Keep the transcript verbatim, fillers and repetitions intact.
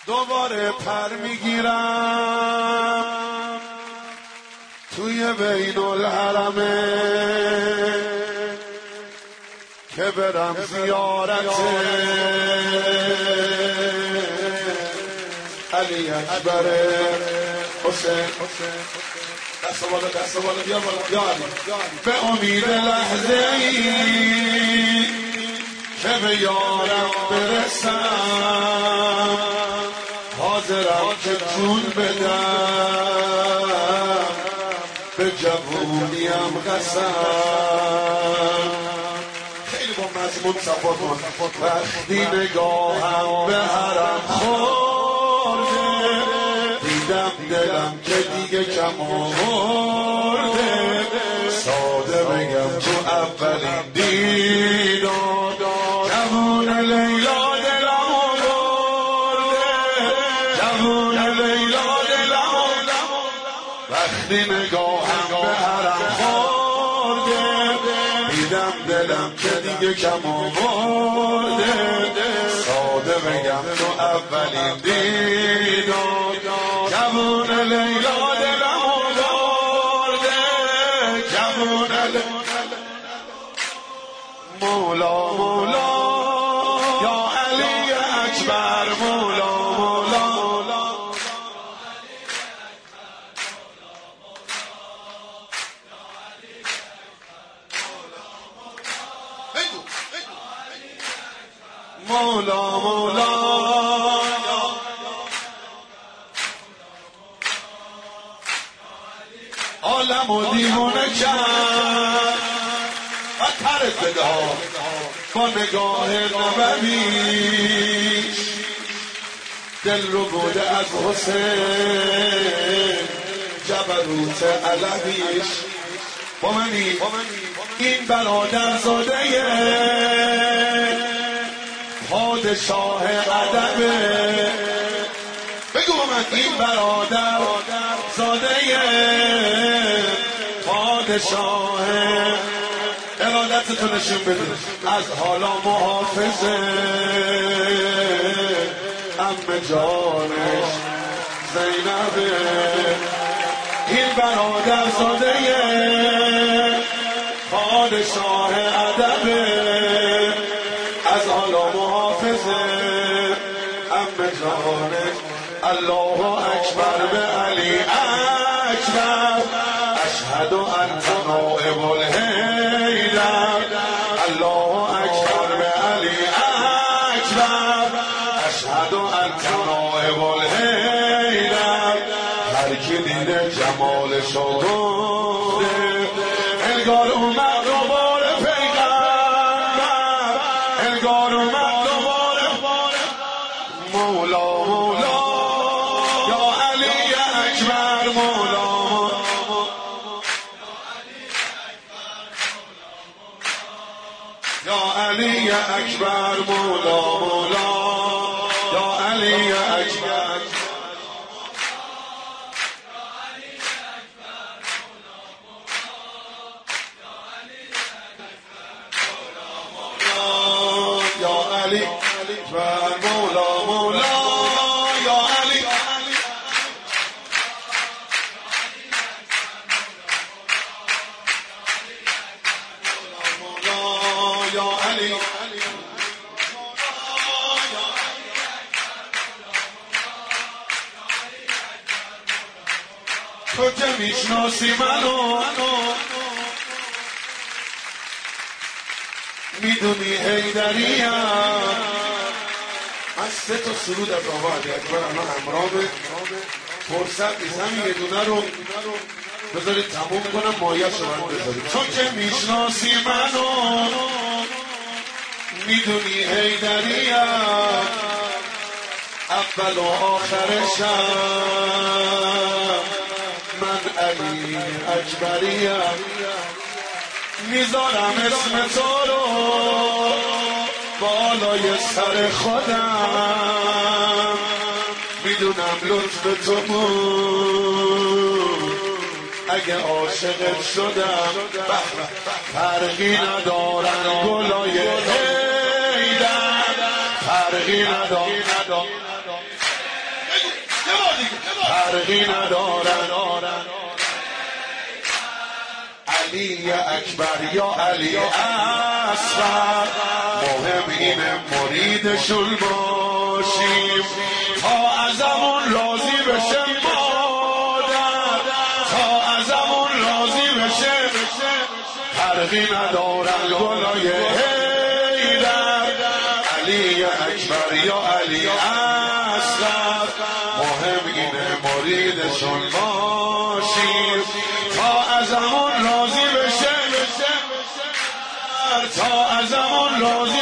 دوباره پر میگیرم توی بین الحرمه که برم زیارت علی اکبر حسین. دست بالا دست بالا بیا بالا بیا علی. به امید لحظه ای که به یارم برسم حاضرم که جون بدم به جوونیم قسم. خیلی با مضمون صفا کن. وقتی نگاهم به حرم خورده دیدم دلم که دیگه کم آورده. ساده بگم تو اولین دیدار جوون لیلا دلم آورده. جوون لیلا دلم آورده. وقتی نگاهم به حرم خورده دیدم دلم که دیگه کم آورده. ساده بگم تو اولین دیدار جوون لیلا دلم آورده. جوون مولا مولا یا علی اکبر مولا مولا. مولا مولا عالم و دیوانه کرد و ترک بده ها با نگاه نبویش. دل رو بوده از حسین جبروت علویش. با منی این برادر زاده پادشاه ادبه. بگو من این برادر زاده پادشاه ارادتتو نشون بده. از حالا محافظه عمه جانش زینبه. این برادر زاده پادشاه ادبه. از حالا محافظه عمه جانش. الله اکبر به علی اکبر اشهد انت نائب الحیدر. الله اکبر به علی اکبر اشهد انت نائب الحیدر. هر کی دیده جمالشو انگار اومد دوباره پیغمبر. انگار اومد دوباره مولا مولا یا علی اکبر مولا یا علی اکبر مولا مولا یا علی اکبر. یا علی اکبر مولا مولا یا علی. یا علی تو که میشناسی منو میدونی حیدریم. از سه تا سرود از آقا علی اکبر الان همراهه. فرصت نیستم یه دونه رو بذارید تموم کنم مایش رو من بذارید. تو که میشناسی منو میدونی حیدریم. اول و آخرشم من علی اکبریم. میذارم اسم تو رو بالای سر خودم. میدونم لطف تو بود اگه عاشقت شدم. فرقی ندارن گلای حیدر. فرقی ندارن فرقی ندارن علی اکبر یا علی اصغر مهم اینه مریدشون باشیم تا ازمون راضی بشه مادر تا ازمون راضی بشه فرقی ندارن گلای حیدر علی اکبر یا علی اصغر مهم اینه مریدشون باشیم تا ازمون راضی بشه تا ازمون راضی